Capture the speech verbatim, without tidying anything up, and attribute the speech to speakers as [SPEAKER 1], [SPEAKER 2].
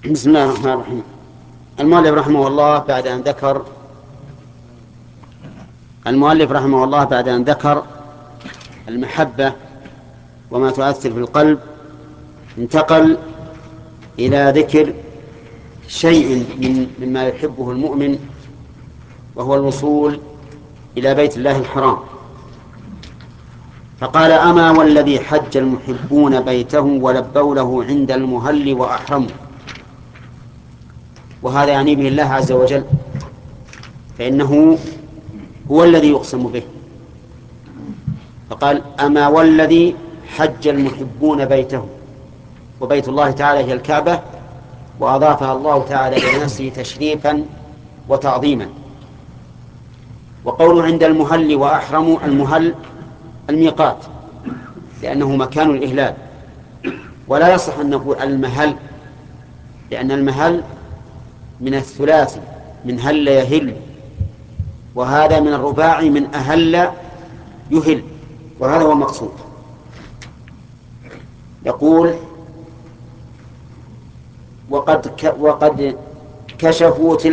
[SPEAKER 1] بسم الله الرحمن الرحيم. المؤلف رحمه الله بعد أن ذكر المؤلف رحمه الله بعد أن ذكر المحبة وما تؤثر في القلب، انتقل إلى ذكر شيء من مما يحبه المؤمن، وهو الوصول إلى بيت الله الحرام. فقال: أما والذي حج المحبون بيته ولبوا له عند المهل وأحرموا. وهذا يعني به الله عز وجل، فإنه هو الذي يقسم به. فقال: أما والذي حج المحبون بيته، وبيت الله تعالى هي الكعبة، وأضافها الله تعالى إلى نفسه تشريفا وتعظيما. وقوله عند المهل وأحرموا، المهل الميقات، لأنه مكان الإهلال، ولا يصح أن نقول المهل، لأن المهل من الثلاثي من هل يهل، وهذا من الرباعي من أهل يهل، وهذا هو المقصود. يقول: وقد ك وقد كشفوا